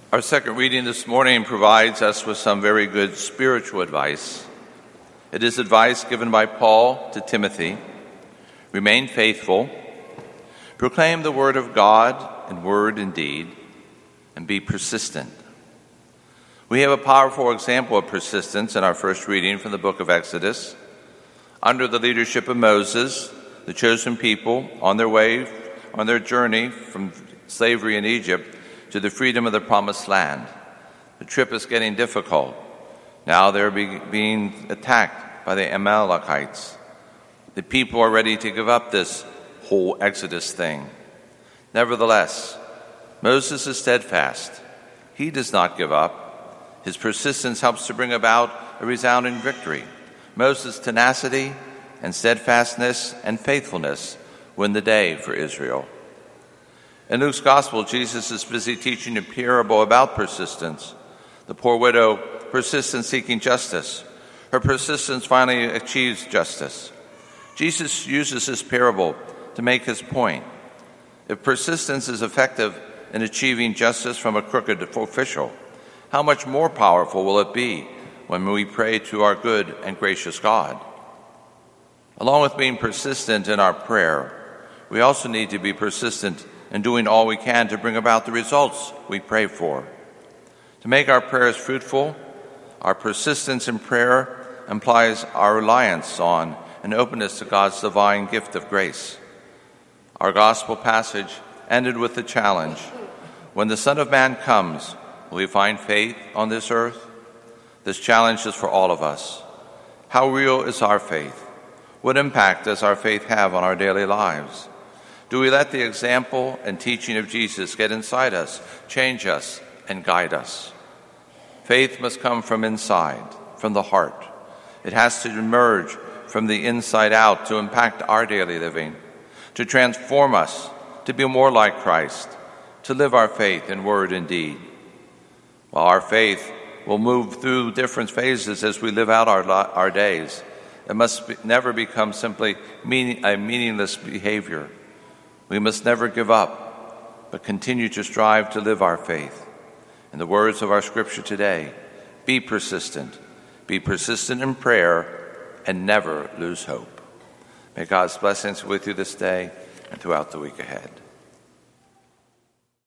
Our second reading this morning provides us with some very good spiritual advice. It is advice given by Paul to Timothy. Remain faithful, proclaim the word of God in word and deed, and be persistent. We have a powerful example of persistence in our first reading from the book of Exodus. Under the leadership of Moses, the chosen people on their journey from slavery in Egypt to the freedom of the promised land. The trip is getting difficult. Now they're being attacked by the Amalekites. The people are ready to give up this whole Exodus thing. Nevertheless, Moses is steadfast. He does not give up. His persistence helps to bring about a resounding victory. Moses' tenacity and steadfastness and faithfulness win the day for Israel. In Luke's Gospel, Jesus is busy teaching a parable about persistence. The poor widow persists in seeking justice. Her persistence finally achieves justice. Jesus uses this parable to make his point. If persistence is effective in achieving justice from a crooked official, how much more powerful will it be when we pray to our good and gracious God? Along with being persistent in our prayer, we also need to be persistent in doing all we can to bring about the results we pray for. To make our prayers fruitful, our persistence in prayer implies our reliance on and openness to God's divine gift of grace. Our gospel passage ended with the challenge, when the Son of Man comes, will he find faith on this earth? This challenge is for all of us. How real is our faith? What impact does our faith have on our daily lives? Do we let the example and teaching of Jesus get inside us, change us, and guide us? Faith must come from inside, from the heart. It has to emerge from the inside out to impact our daily living, to transform us, to be more like Christ, to live our faith in word and deed. While our faith will move through different phases as we live out our days, it must never become simply a meaningless behavior. We must never give up, but continue to strive to live our faith. In the words of our scripture today, be persistent in prayer, and never lose hope. May God's blessings be with you this day and throughout the week ahead.